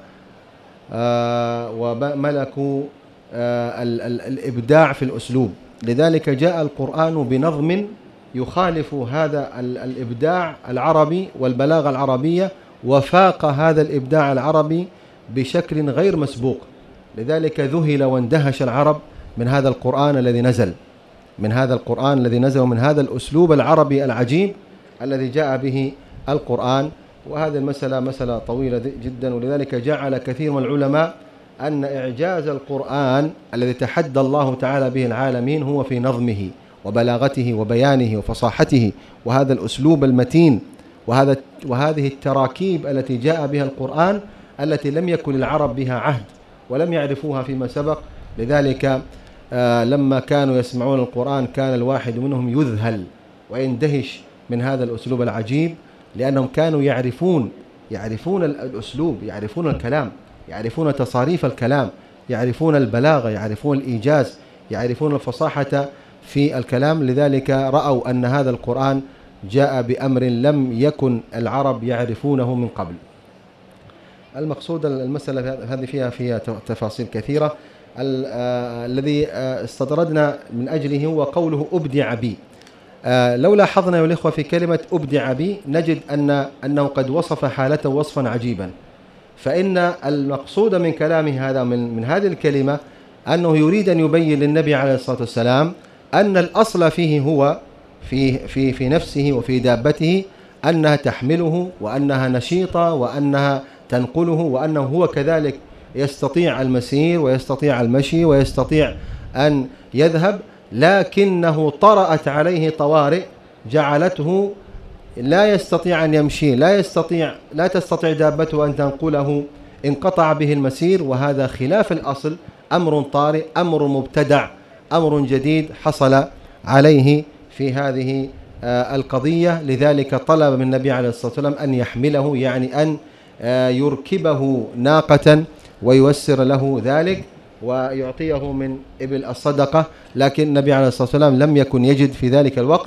وملكوا الإبداع في الأسلوب. لذلك جاء القرآن بنظم يخالف هذا الإبداع العربي والبلاغة العربية، وفاق هذا الإبداع العربي بشكل غير مسبوق. لذلك ذهل واندهش العرب من هذا القرآن الذي نزل، ومن هذا الأسلوب العربي العجيب الذي جاء به القرآن. وهذه المسألة مسألة طويلة جدا، ولذلك جعل كثير من العلماء أن إعجاز القرآن الذي تحدى الله تعالى به العالمين هو في نظمه وبلاغته وبيانه وفصاحته، وهذا الأسلوب المتين، وهذه التراكيب التي جاء بها القرآن التي لم يكن العرب بها عهد ولم يعرفوها فيما سبق. لذلك لما كانوا يسمعون القرآن كان الواحد منهم يذهل ويندهش من هذا الأسلوب العجيب، لأنهم كانوا يعرفون الأسلوب، يعرفون الكلام، يعرفون تصاريف الكلام، يعرفون البلاغة، يعرفون الإيجاز، يعرفون الفصاحة في الكلام. لذلك رأوا أن هذا القرآن جاء بأمر لم يكن العرب يعرفونه من قبل. المقصود المسألة هذه فيها تفاصيل كثيرة. الذي استطردنا من أجله هو قوله أبدع بي. لو لاحظنا يا الإخوة في كلمة أبدع بي نجد أنه قد وصف حالته وصفا عجيبا، فإن المقصود من كلامه هذا من هذه الكلمة أنه يريد أن يبين للنبي عليه الصلاة والسلام أن الأصل فيه هو في نفسه وفي دابته أنها تحمله، وأنها نشيطة، وأنها تنقله، وأنه هو كذلك يستطيع المسير ويستطيع المشي ويستطيع أن يذهب، لكنه طرأت عليه طوارئ جعلته لا يستطيع أن يمشي، لا تستطيع دابته أن تنقله، انقطع به المسير. وهذا خلاف الأصل، أمر طارئ، أمر مبتدع، أمر جديد حصل عليه في هذه القضية. لذلك طلب من النبي عليه الصلاة والسلام أن يحمله، يعني أن يركبه ناقة ويوسر له ذلك ويعطيه من إبل الصدقة. لكن النبي عليه الصلاة والسلام لم يكن يجد في ذلك الوقت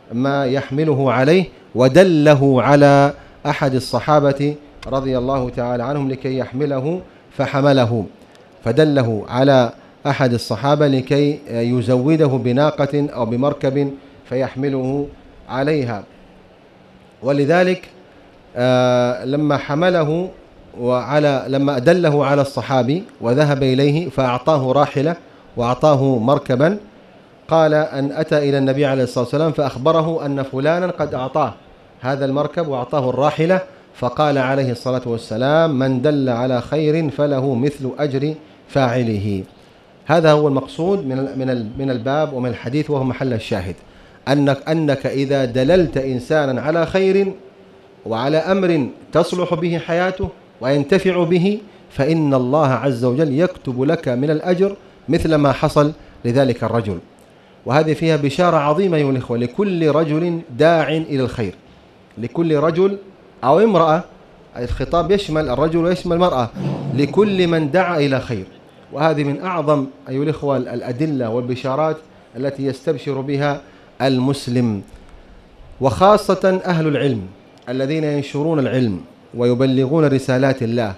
ما يحمله عليه، ودله على أحد الصحابة رضي الله تعالى عنهم لكي يحمله فحمله، فدله على أحد الصحابة لكي يزوده بناقة أو بمركب فيحمله عليها. ولذلك لما حمله لما دله على الصحابي وذهب إليه فأعطاه راحلة وأعطاه مركبا، قال أن أتى إلى النبي عليه الصلاة والسلام فأخبره أن فلانا قد أعطاه هذا المركب وأعطاه الراحلة، فقال عليه الصلاة والسلام: من دل على خير فله مثل أجر فاعله. هذا هو المقصود من الباب ومن الحديث، وهو محل الشاهد، أنك إذا دللت إنسانا على خير وعلى أمر تصلح به حياته وينتفع به، فإن الله عز وجل يكتب لك من الأجر مثل ما حصل لذلك الرجل. وهذه فيها بشارة عظيمة أيها الإخوة لكل رجل داع إلى الخير، لكل رجل أو امرأة، الخطاب يشمل الرجل ويشمل المرأة، لكل من دعا إلى خير. وهذه من أعظم أيها الإخوة الأدلة والبشارات التي يستبشر بها المسلم، وخاصة أهل العلم الذين ينشرون العلم ويبلغون رسالات الله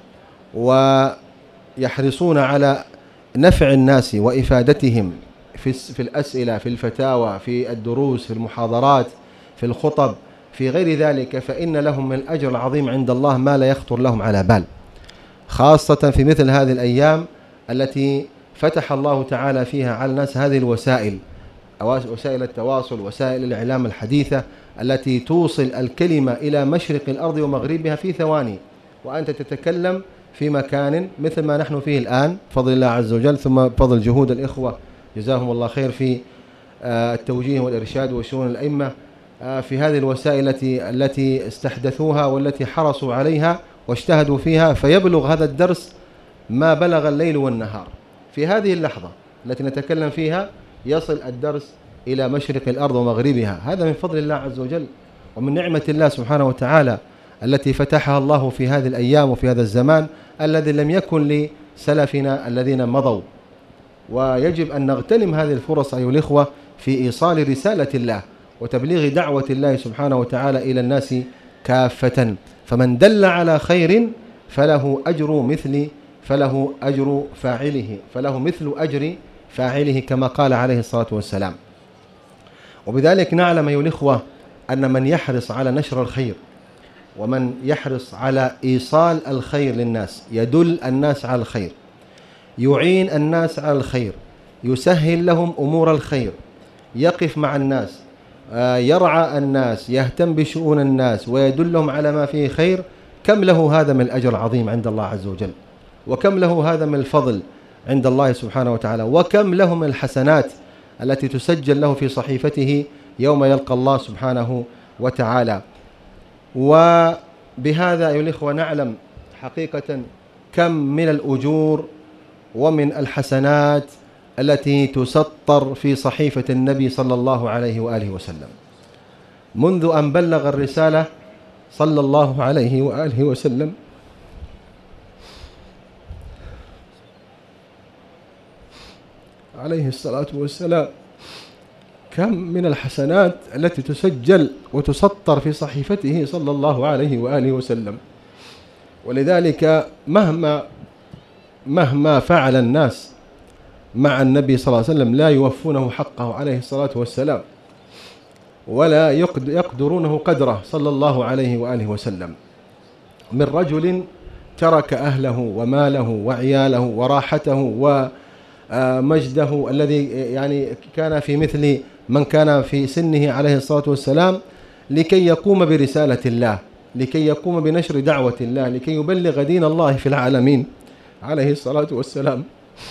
ويحرصون على نفع الناس وإفادتهم في الأسئلة، في الفتاوى، في الدروس، في المحاضرات، في الخطب، في غير ذلك، فإن لهم من الأجر العظيم عند الله ما لا يخطر لهم على بال، خاصة في مثل هذه الأيام التي فتح الله تعالى فيها على الناس هذه الوسائل، وسائل التواصل، وسائل الإعلام الحديثة التي توصل الكلمة إلى مشرق الأرض ومغربها في ثواني، وأنت تتكلم في مكان مثل ما نحن فيه الآن بفضل الله عز وجل، ثم بفضل جهود الإخوة جزاهم الله خير في التوجيه والإرشاد وشؤون الأئمة في هذه الوسائل التي استحدثوها والتي حرصوا عليها واجتهدوا فيها، فيبلغ هذا الدرس ما بلغ الليل والنهار. في هذه اللحظة التي نتكلم فيها يصل الدرس إلى مشرق الأرض ومغربها. هذا من فضل الله عز وجل ومن نعمة الله سبحانه وتعالى التي فتحها الله في هذه الأيام وفي هذا الزمان الذي لم يكن لسلفنا الذين مضوا. ويجب أن نغتنم هذه الفرص أيها الإخوة في إيصال رسالة الله وتبليغ دعوة الله سبحانه وتعالى إلى الناس كافة. فمن دل على خير فله مثل أجر فاعله كما قال عليه الصلاة والسلام. وبذلك نعلم أيها الإخوة أن من يحرص على نشر الخير ومن يحرص على إيصال الخير للناس، يدل الناس على الخير، يعين الناس على الخير، يسهل لهم أمور الخير، يقف مع الناس، يرعى الناس، يهتم بشؤون الناس ويدلهم على ما فيه خير، كم له هذا من الأجر العظيم عند الله عز وجل، وكم له هذا من الفضل عند الله سبحانه وتعالى، وكم له من الحسنات التي تسجل له في صحيفته يوم يلقى الله سبحانه وتعالى. وبهذا أيها الإخوة نعلم حقيقة كم من الأجور ومن الحسنات التي تسطر في صحيفة النبي صلى الله عليه وآله وسلم منذ أن بلغ الرسالة صلى الله عليه وآله وسلم، عليه الصلاة والسلام. كم من الحسنات التي تسجل وتسطر في صحيفته صلى الله عليه وآله وسلم. ولذلك مهما فعل الناس مع النبي صلى الله عليه وسلم لا يوفونه حقه عليه الصلاة والسلام، ولا يقدرونه قدره صلى الله عليه وآله وسلم. من رجل ترك أهله وماله وعياله وراحته ومجده الذي يعني كان في مثل من كان في سنه عليه الصلاة والسلام لكي يقوم برسالة الله، لكي يقوم بنشر دعوة الله، لكي يبلغ دين الله في العالمين عليه الصلاة والسلام.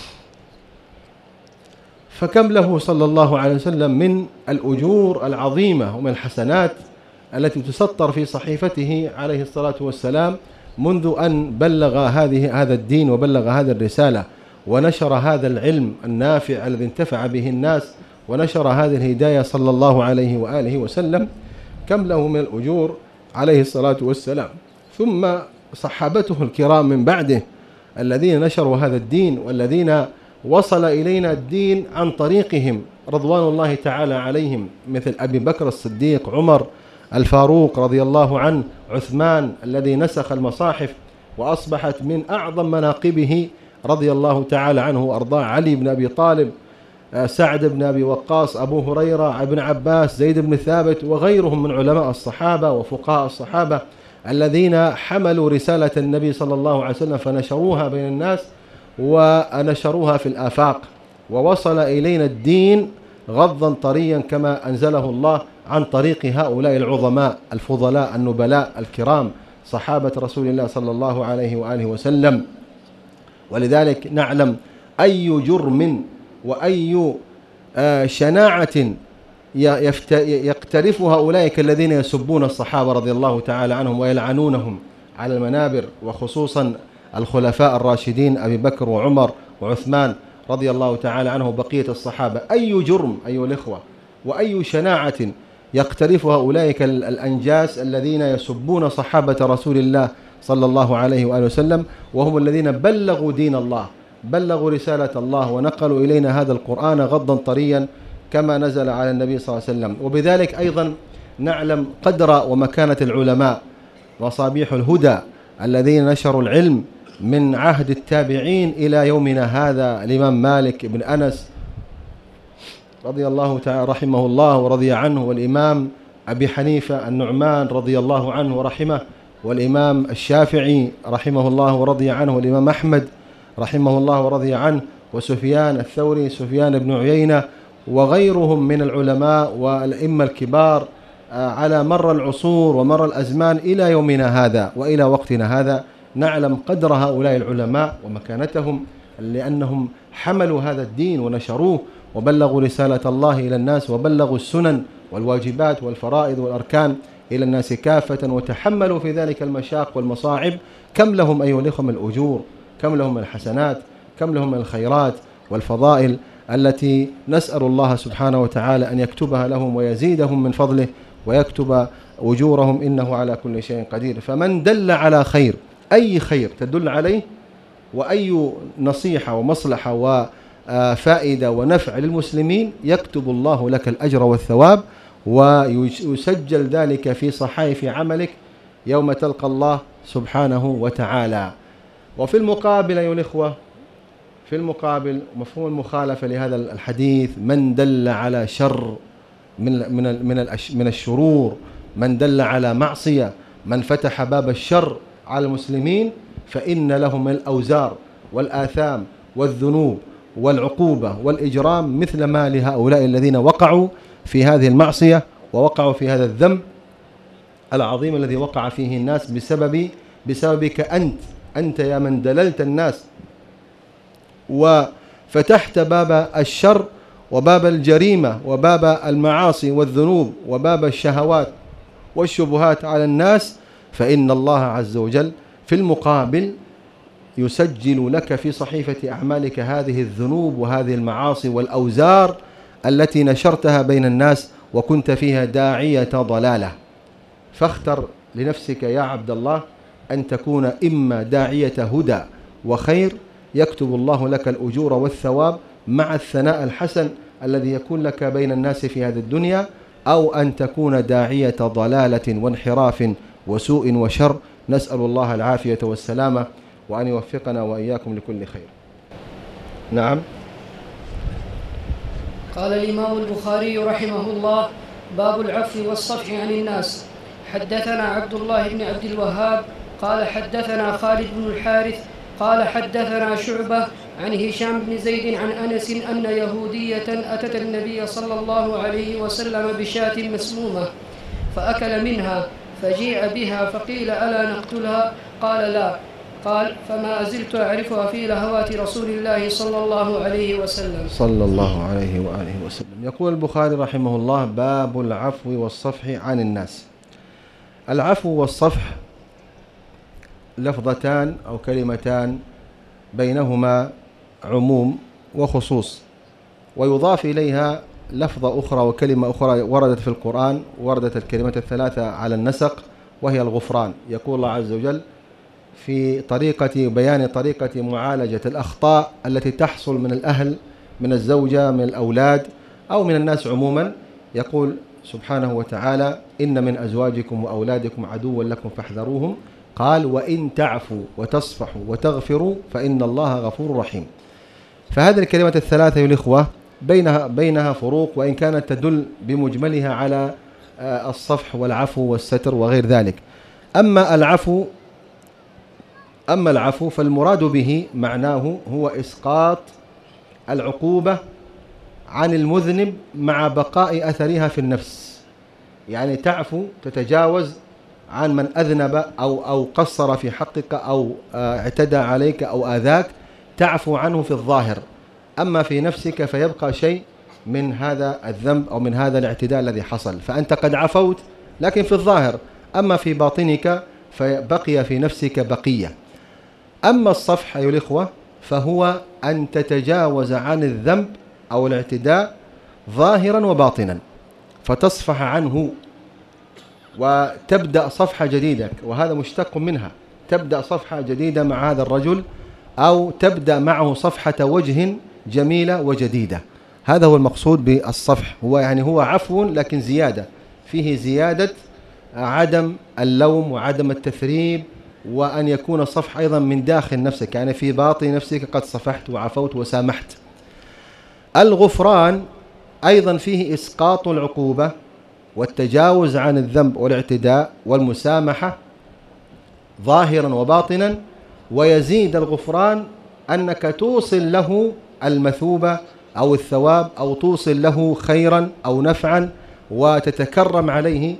فكم له صلى الله عليه وسلم من الأجور العظيمة ومن الحسنات التي تسطر في صحيفته عليه الصلاة والسلام منذ أن بلغ هذا الدين وبلغ هذه الرسالة ونشر هذا العلم النافع الذي انتفع به الناس ونشر هذه الهداية صلى الله عليه وآله وسلم. كم له من الأجور عليه الصلاة والسلام. ثم صحابته الكرام من بعده الذين نشروا هذا الدين والذين وصل إلينا الدين عن طريقهم رضوان الله تعالى عليهم مثل أبي بكر الصديق، عمر الفاروق رضي الله عنه، عثمان الذي نسخ المصاحف وأصبحت من أعظم مناقبه رضي الله تعالى عنه وأرضاه، علي بن أبي طالب، سعد بن أبي وقاص، أبو هريرة، ابن عباس، زيد بن ثابت، وغيرهم من علماء الصحابة وفقهاء الصحابة الذين حملوا رسالة النبي صلى الله عليه وسلم فنشروها بين الناس ونشروها في الآفاق، ووصل إلينا الدين غضا طريا كما أنزله الله عن طريق هؤلاء العظماء الفضلاء النبلاء الكرام صحابة رسول الله صلى الله عليه وآله وسلم. ولذلك نعلم أي جرم وأي شناعة يقترفها أولئك الذين يسبون الصحابة رضي الله تعالى عنهم ويلعنونهم على المنابر، وخصوصا الخلفاء الراشدين أبي بكر وعمر وعثمان رضي الله تعالى عنه وبقية الصحابة. أي جرم أيها الإخوة وأي شناعة يقترفها أولئك الأنجاس الذين يسبون صحابة رسول الله صلى الله عليه وآله وسلم، وهم الذين بلغوا دين الله، بلغوا رسالة الله، ونقلوا إلينا هذا القرآن غضا طريا كما نزل على النبي صلى الله عليه وسلم. وبذلك أيضا نعلم قدر ومكانة العلماء مصابيح الهدى الذين نشروا العلم من عهد التابعين إلى يومنا هذا، الإمام مالك بن أنس رضي الله تعالى رحمه الله ورضي عنه، والإمام أبي حنيفة النعمان رضي الله عنه ورحمه، والإمام الشافعي رحمه الله ورضي عنه، والإمام أحمد رحمه الله ورضي عنه، وسفيان الثوري، سفيان بن عيينة، وغيرهم من العلماء والأئمة الكبار على مر العصور ومر الأزمان إلى يومنا هذا وإلى وقتنا هذا. نعلم قدر هؤلاء العلماء ومكانتهم لأنهم حملوا هذا الدين ونشروه وبلغوا رسالة الله إلى الناس، وبلغوا السنن والواجبات والفرائض والأركان إلى الناس كافة، وتحملوا في ذلك المشاق والمصاعب. كم لهم أيها الإخوة من الأجور، كم لهم من الحسنات، كم لهم من الخيرات والفضائل التي نسأل الله سبحانه وتعالى أن يكتبها لهم ويزيدهم من فضله ويكتب أجورهم، إنه على كل شيء قدير. فمن دل على خير، أي خير تدل عليه وأي نصيحة ومصلحة وفائدة ونفع للمسلمين، يكتب الله لك الأجر والثواب، ويسجل ذلك في صحائف عملك يوم تلقى الله سبحانه وتعالى. وفي المقابل أيها الإخوة، في المقابل مفهوم المخالفة لهذا الحديث، من دل على شر من الشرور، من دل على معصية، من فتح باب الشر على المسلمين، فإن لهم الأوزار والآثام والذنوب والعقوبة والإجرام مثل ما لهؤلاء الذين وقعوا في هذه المعصية ووقعوا في هذا الذنب العظيم الذي وقع فيه الناس بسببك أنت يا من دللت الناس وفتحت باب الشر وباب الجريمة وباب المعاصي والذنوب وباب الشهوات والشبهات على الناس. فإن الله عز وجل في المقابل يسجل لك في صحيفة أعمالك هذه الذنوب وهذه المعاصي والأوزار التي نشرتها بين الناس وكنت فيها داعية ضلالة. فاختر لنفسك يا عبد الله أن تكون إما داعية هدى وخير يكتب الله لك الأجور والثواب مع الثناء الحسن الذي يكون لك بين الناس في هذه الدنيا، أو أن تكون داعية ضلالة وانحراف وسوء وشر. نسأل الله العافية والسلامة وأن يوفقنا وإياكم لكل خير. نعم. قال الإمام البخاري رحمه الله: باب العفو والصفح عن الناس. حدثنا عبد الله بن عبد الوهاب قال حدثنا خالد بن الحارث قال حدثنا شعبة عن هشام بن زيد عن أنس أن يهودية أتت النبي صلى الله عليه وسلم بشاة مسمومة فأكل منها، فجيء بها فقيل: ألا نقتلها؟ قال: لا. قال: فما زلت أعرفها في لهوات رسول الله صلى الله عليه وسلم. صلى الله عليه وآله وسلم. يقول البخاري رحمه الله: باب العفو والصفح عن الناس. العفو والصفح لفظتان أو كلمتان بينهما عموم وخصوص، ويضاف إليها لفظة أخرى وكلمة أخرى وردت في القرآن، وردت الكلمات الثلاثة على النسق، وهي الغفران. يقول الله عز وجل في بيان طريقة معالجة الأخطاء التي تحصل من الأهل، من الزوجة، من الأولاد، أو من الناس عموما. يقول سبحانه وتعالى: إن من أزواجكم وأولادكم عدوا لكم فاحذروهم. قال: وإن تعفوا وتصفحوا وتغفروا فإن الله غفور رحيم. فهذه الكلمات الثلاثة يا الإخوة بينها فروق، وإن كانت تدل بمجملها على الصفح والعفو والستر وغير ذلك. أما العفو فالمراد به معناه هو إسقاط العقوبة عن المذنب مع بقاء أثرها في النفس. يعني تعفو، تتجاوز عن من أذنب أو قصر في حقك أو اعتدى عليك أو آذاك، تعفو عنه في الظاهر. أما في نفسك فيبقى شيء من هذا الذنب أو من هذا الاعتداء الذي حصل، فأنت قد عفوت لكن في الظاهر. أما في باطنك فبقي في نفسك بقية. أما الصفح أيها الإخوة فهو أن تتجاوز عن الذنب أو الاعتداء ظاهرا وباطنا، فتصفح عنه وتبدأ صفحة جديدة، وهذا مشتق منها. تبدأ صفحة جديدة مع هذا الرجل، أو تبدأ معه صفحة وجه جميلة وجديدة. هذا هو المقصود بالصفح. هو عفو لكن زيادة، فيه زيادة عدم اللوم وعدم التثريب، وأن يكون الصفح أيضا من داخل نفسك، يعني في باطن نفسك قد صفحت وعفوت وسامحت. الغفران أيضا فيه إسقاط العقوبة والتجاوز عن الذنب والاعتداء والمسامحة ظاهرا وباطنا، ويزيد الغفران أنك توصل له المثوبة أو الثواب، أو توصل له خيرا أو نفعا، وتتكرم عليه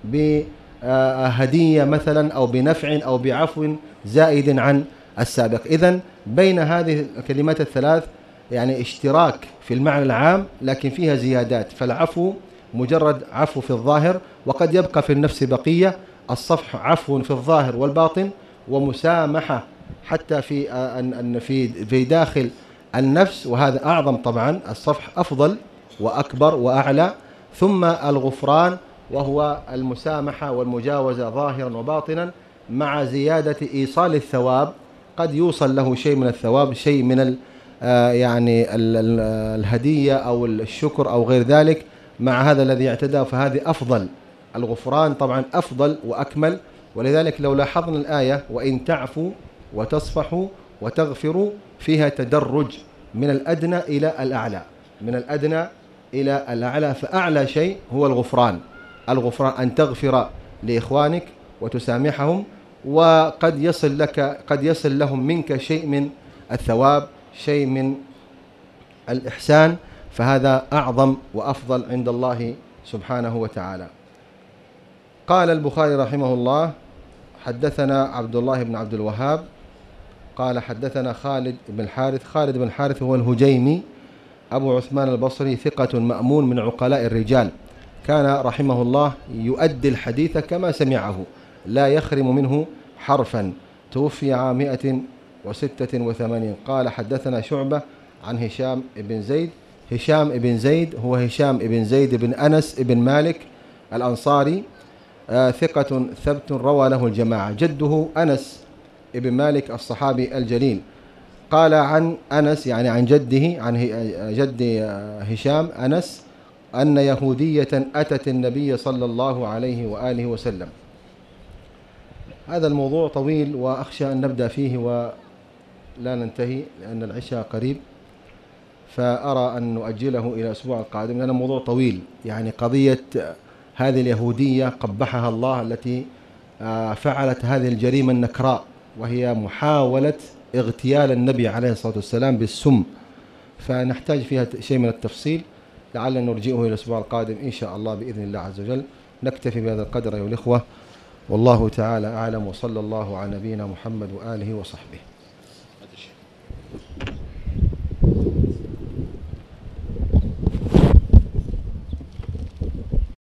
بهدية مثلا أو بنفع أو بعفو زائد عن السابق. إذن بين هذه الكلمات الثلاث يعني اشتراك في المعنى العام، لكن فيها زيادات. فالعفو مجرد عفو في الظاهر، وقد يبقى في النفس بقية. الصفح عفو في الظاهر والباطن، ومسامحة حتى في داخل النفس، وهذا أعظم طبعا. الصفح أفضل وأكبر وأعلى، ثم الغفران وهو المسامحة والمجاوزة ظاهرا وباطنا، مع زيادة إيصال الثواب. قد يوصل له شيء من الثواب، شيء من الهدية أو الشكر أو غير ذلك مع هذا الذي اعتدى، فهذه أفضل. الغفران طبعا أفضل وأكمل. ولذلك لو لاحظنا الآية: وإن تعفوا وتصفحوا وتغفروا، فيها تدرج من الأدنى إلى الأعلى، من الأدنى إلى الأعلى. فأعلى شيء هو الغفران أن تغفر لإخوانك وتسامحهم، وقد يصل لهم منك شيء من الثواب، شيء من الإحسان، فهذا أعظم وأفضل عند الله سبحانه وتعالى. قال البخاري رحمه الله: حدثنا عبد الله بن عبد الوهاب قال حدثنا خالد بن الحارث. خالد بن الحارث هو الهجيمي أبو عثمان البصري، ثقة مأمون من عقلاء الرجال. كان رحمه الله يؤدي الحديث كما سمعه، لا يخرم منه حرفا. توفي عام 186. قال حدثنا شعبة عن هشام بن زيد. هشام بن زيد هو هشام بن زيد بن أنس بن مالك الأنصاري، ثقة ثبت روى له الجماعة. جده أنس بن مالك الصحابي الجليل. قال عن أنس يعني عن جده، عن جد هشام أنس، أن يهودية أتت النبي صلى الله عليه وآله وسلم. هذا الموضوع طويل وأخشى أن نبدأ فيه ولا ننتهي، لأن العشاء قريب، فأرى أن نؤجله إلى الأسبوع القادم، لأن الموضوع طويل. يعني قضية هذه اليهودية قبحها الله التي فعلت هذه الجريمة النكراء، وهي محاولة اغتيال النبي عليه الصلاة والسلام بالسم، فنحتاج فيها شيء من التفصيل، لعل نرجئه إلى الأسبوع القادم إن شاء الله بإذن الله عز وجل. نكتفي بهذا القدر أيها الإخوة، والله تعالى أعلم، وصلى الله على نبينا محمد وآله وصحبه.